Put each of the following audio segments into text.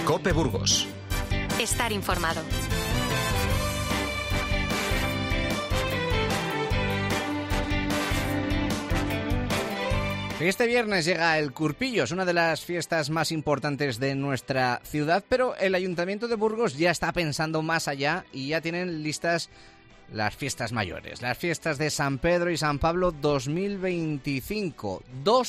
COPE Burgos. Estar informado. Este viernes llega el Curpillos, una de las fiestas más importantes de nuestra ciudad, pero el Ayuntamiento de Burgos ya está pensando más allá y ya tienen listas las fiestas mayores, las fiestas de San Pedro y San Pablo 2025.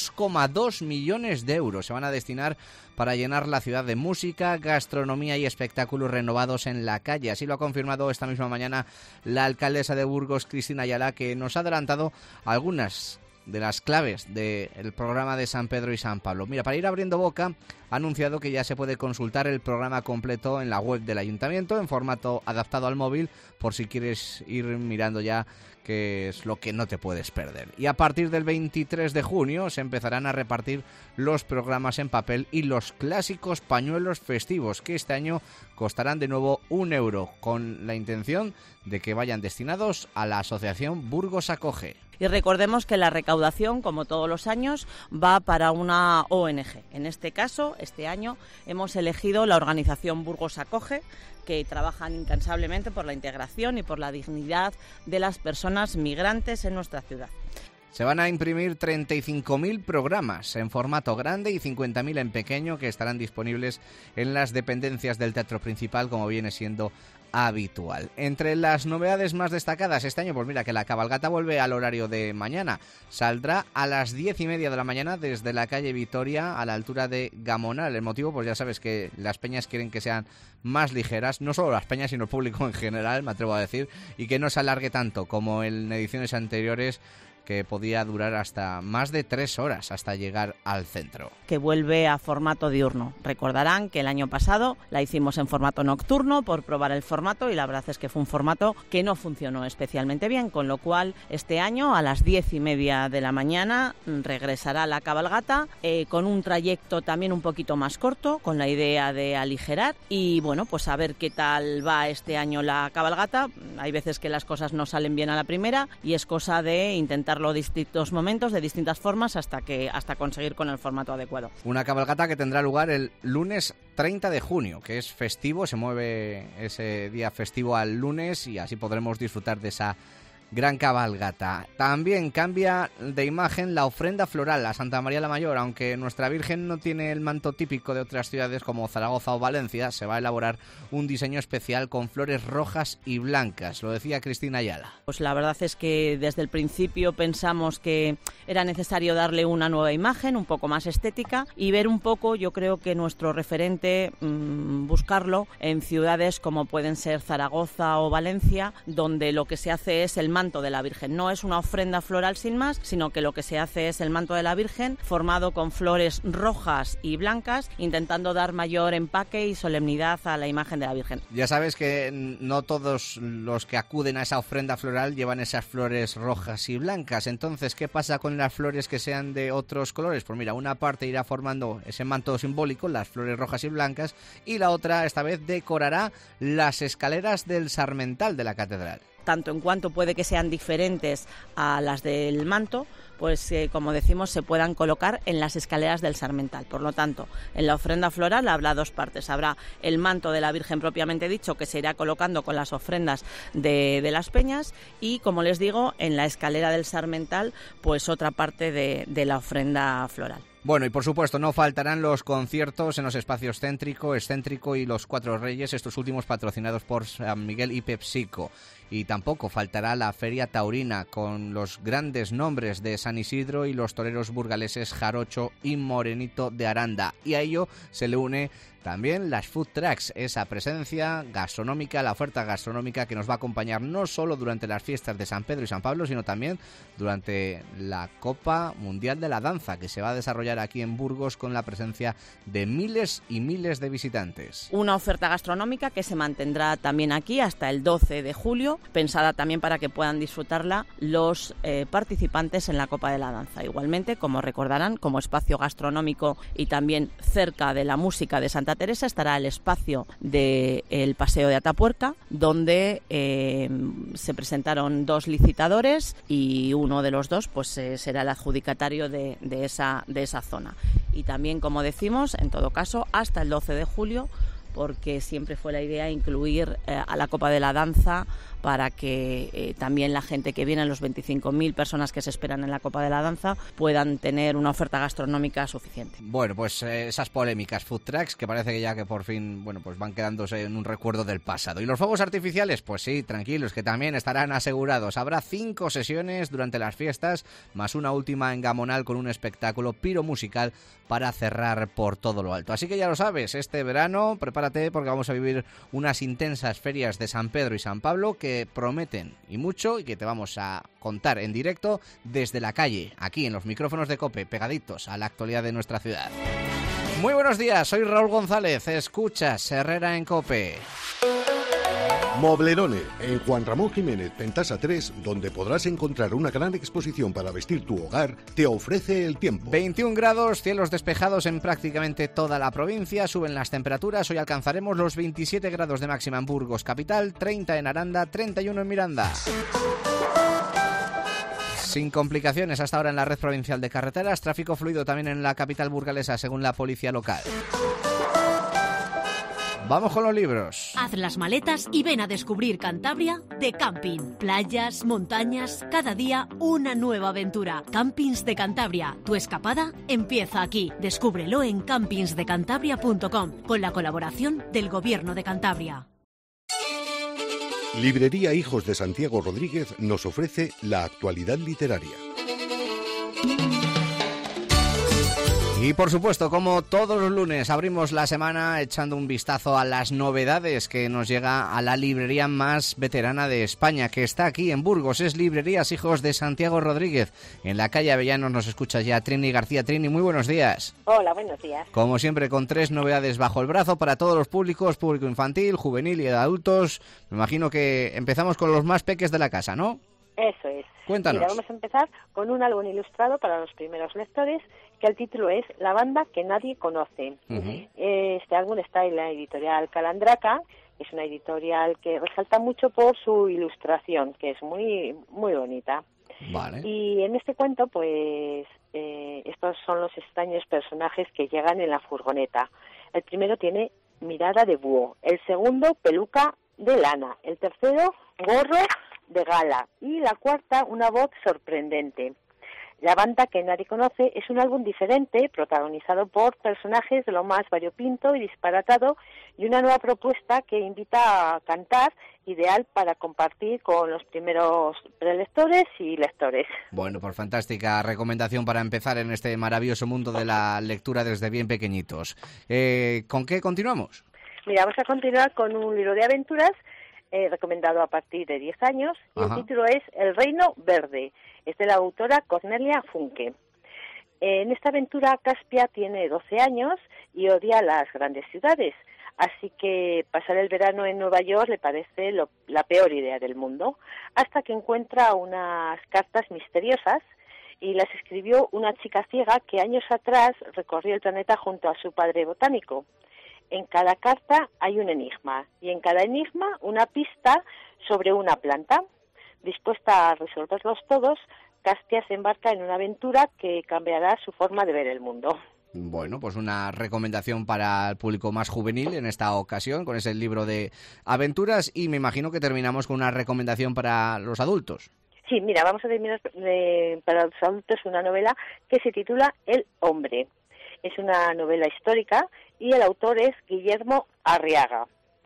2,2 millones de euros se van a destinar para llenar la ciudad de música, gastronomía y espectáculos renovados en la calle. Así lo ha confirmado esta misma mañana la alcaldesa de Burgos, Cristina Ayala, que nos ha adelantado algunas de las claves del programa de San Pedro y San Pablo. Mira, para ir abriendo boca, ha anunciado que ya se puede consultar el programa completo en la web del Ayuntamiento en formato adaptado al móvil, por si quieres ir mirando ya qué es lo que no te puedes perder. Y a partir del 23 de junio se empezarán a repartir los programas en papel y los clásicos pañuelos festivos, que este año costarán de nuevo €1, con la intención de que vayan destinados a la asociación Burgos Acoge. Y recordemos que la recaudación, como todos los años, va para una ONG. En este caso, este año, hemos elegido la organización Burgos Acoge, que trabajan incansablemente por la integración y por la dignidad de las personas migrantes en nuestra ciudad. Se van a imprimir 35.000 programas en formato grande y 50.000 en pequeño, que estarán disponibles en las dependencias del Teatro Principal, como viene siendo habitual. Entre las novedades más destacadas este año, pues mira, que la cabalgata vuelve al horario de mañana. Saldrá a las 10:30 de la mañana desde la calle Vitoria a la altura de Gamonal. El motivo, pues ya sabes que las peñas quieren que sean más ligeras, no solo las peñas, sino el público en general, me atrevo a decir, y que no se alargue tanto como en ediciones anteriores, que podía durar hasta más de 3 horas hasta llegar al centro. Que vuelve a formato diurno. Recordarán que el año pasado la hicimos en formato nocturno por probar el formato, y la verdad es que fue un formato que no funcionó especialmente bien, con lo cual este año a las 10:30 de la mañana regresará la cabalgata con un trayecto también un poquito más corto, con la idea de aligerar, y bueno, pues a ver qué tal va este año la cabalgata. Hay veces que las cosas no salen bien a la primera y es cosa de intentar distintos momentos, de distintas formas, hasta conseguir con el formato adecuado. Una cabalgata que tendrá lugar el lunes 30 de junio, que es festivo, se mueve ese día festivo al lunes y así podremos disfrutar de esa gran cabalgata. También cambia de imagen la ofrenda floral a Santa María la Mayor. Aunque nuestra Virgen no tiene el manto típico de otras ciudades como Zaragoza o Valencia, se va a elaborar un diseño especial con flores rojas y blancas. Lo decía Cristina Ayala. Pues la verdad es que desde el principio pensamos que era necesario darle una nueva imagen, un poco más estética, y ver un poco, yo creo que nuestro referente, buscarlo en ciudades como pueden ser Zaragoza o Valencia, donde lo que se hace es el manto de la Virgen. No es una ofrenda floral sin más, sino que lo que se hace es el manto de la Virgen formado con flores rojas y blancas, intentando dar mayor empaque y solemnidad a la imagen de la Virgen. Ya sabes que no todos los que acuden a esa ofrenda floral llevan esas flores rojas y blancas. Entonces, ¿qué pasa con las flores que sean de otros colores? Pues mira, una parte irá formando ese manto simbólico, las flores rojas y blancas, y la otra, esta vez, decorará las escaleras del Sarmental de la catedral. Tanto en cuanto puede que sean diferentes a las del manto, pues como decimos, se puedan colocar en las escaleras del Sarmental. Por lo tanto, en la ofrenda floral habrá dos partes. Habrá el manto de la Virgen propiamente dicho, que se irá colocando con las ofrendas de las peñas, y, como les digo, en la escalera del Sarmental, pues otra parte de la ofrenda floral. Bueno, y por supuesto no faltarán los conciertos en los espacios Céntrico, Excéntrico y Los Cuatro Reyes, estos últimos patrocinados por San Miguel y PepsiCo. Y tampoco faltará la Feria Taurina, con los grandes nombres de San Isidro y los toreros burgaleses Jarocho y Morenito de Aranda. Y a ello se le une también las food trucks, esa presencia gastronómica, la oferta gastronómica que nos va a acompañar no solo durante las fiestas de San Pedro y San Pablo, sino también durante la Copa Mundial de la Danza, que se va a desarrollar aquí en Burgos con la presencia de miles y miles de visitantes. Una oferta gastronómica que se mantendrá también aquí hasta el 12 de julio, pensada también para que puedan disfrutarla los participantes en la Copa de la Danza. Igualmente, como recordarán, como espacio gastronómico y también cerca de la música de Santa Teresa, estará el espacio del Paseo de Atapuerca, donde se presentaron 2 licitadores y uno de los 2 pues será el adjudicatario de esa zona. y también, como decimos, en todo caso, hasta el 12 de julio, porque siempre fue la idea incluir a la Copa de la Danza para que también la gente que viene, los 25.000 personas que se esperan en la Copa de la Danza, puedan tener una oferta gastronómica suficiente. Bueno, pues esas polémicas food trucks que parece que ya que por fin, bueno, pues van quedándose en un recuerdo del pasado. ¿Y los fuegos artificiales? Pues sí, tranquilos, que también estarán asegurados. Habrá 5 sesiones durante las fiestas, más una última en Gamonal con un espectáculo piromusical para cerrar por todo lo alto. Así que ya lo sabes, este verano prepárate porque vamos a vivir unas intensas ferias de San Pedro y San Pablo que prometen y mucho, y que te vamos a contar en directo desde la calle, aquí en los micrófonos de COPE, pegaditos a la actualidad de nuestra ciudad. Muy buenos días, soy Raúl González, escuchas Herrera en COPE. Moblerone, en Juan Ramón Jiménez, Pentasa 3, donde podrás encontrar una gran exposición para vestir tu hogar, te ofrece el tiempo. 21 grados, cielos despejados en prácticamente toda la provincia, suben las temperaturas, hoy alcanzaremos los 27 grados de máxima en Burgos capital, 30 en Aranda, 31 en Miranda. Sin complicaciones hasta ahora en la red provincial de carreteras, tráfico fluido también en la capital burgalesa según la policía local. Vamos con los libros. Haz las maletas y ven a descubrir Cantabria de camping. Playas, montañas, cada día una nueva aventura. Campings de Cantabria. Tu escapada empieza aquí. Descúbrelo en campingsdecantabria.com con la colaboración del Gobierno de Cantabria. Librería Hijos de Santiago Rodríguez nos ofrece la actualidad literaria. Y por supuesto, como todos los lunes, abrimos la semana echando un vistazo a las novedades que nos llega a la librería más veterana de España, que está aquí en Burgos. Es Librerías Hijos de Santiago Rodríguez. En la calle Avellanos nos escucha ya Trini García. Trini, muy buenos días. Hola, buenos días. Como siempre, con 3 novedades bajo el brazo para todos los públicos, público infantil, juvenil y de adultos. Me imagino que empezamos con los más peques de la casa, ¿no? Eso es. Cuéntanos. Mira, vamos a empezar con un álbum ilustrado para los primeros lectores, que el título es La banda que nadie conoce. Este álbum está en la editorial Calandraca, es una editorial que resalta mucho por su ilustración, que es muy muy bonita. Vale. Y en este cuento, pues, estos son los extraños personajes que llegan en la furgoneta. El primero tiene mirada de búho, el segundo peluca de lana, el tercero gorro de gala y la cuarta una voz sorprendente. La banda que nadie conoce es un álbum diferente, protagonizado por personajes de lo más variopinto y disparatado, y una nueva propuesta que invita a cantar, ideal para compartir con los primeros prelectores y lectores. Bueno, pues fantástica recomendación para empezar en este maravilloso mundo de la lectura desde bien pequeñitos. ¿Con qué continuamos? Mira, vamos a continuar con un libro de aventuras recomendado a partir de 10 años, y el título es El Reino Verde. Es de la autora Cornelia Funke. En esta aventura, Caspia tiene 12 años y odia las grandes ciudades, así que pasar el verano en Nueva York le parece la peor idea del mundo, hasta que encuentra unas cartas misteriosas y las escribió una chica ciega que años atrás recorrió el planeta junto a su padre botánico. En cada carta hay un enigma, y en cada enigma una pista sobre una planta. Dispuesta a resolverlos todos, Caspia se embarca en una aventura que cambiará su forma de ver el mundo. Bueno, pues una recomendación para el público más juvenil en esta ocasión, con ese libro de aventuras, y me imagino que terminamos con una recomendación para los adultos. Sí, mira, vamos a terminar para los adultos una novela que se titula El Hombre. Es una novela histórica y el autor es Guillermo Arriaga.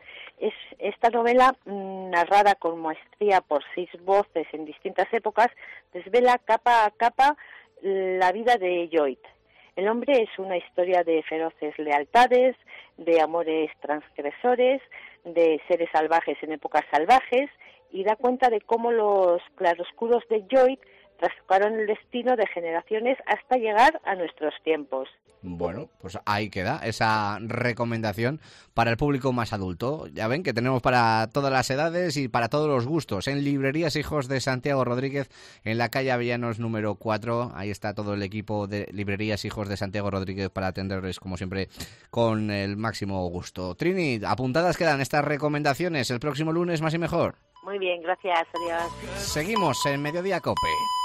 Esta novela, narrada con maestría por 6 voces en distintas épocas, desvela capa a capa la vida de Lloyd. El Hombre es una historia de feroces lealtades, de amores transgresores, de seres salvajes en épocas salvajes, y da cuenta de cómo los claroscuros de Lloyd trastocaron el destino de generaciones hasta llegar a nuestros tiempos. Bueno, pues ahí queda esa recomendación para el público más adulto. Ya ven que tenemos para todas las edades y para todos los gustos. En Librerías Hijos de Santiago Rodríguez, en la calle Avellanos número 4. Ahí está todo el equipo de Librerías Hijos de Santiago Rodríguez para atenderles, como siempre, con el máximo gusto. Trini, apuntadas quedan estas recomendaciones. El próximo lunes más y mejor. Muy bien, gracias. Adiós. Seguimos en Mediodía COPE.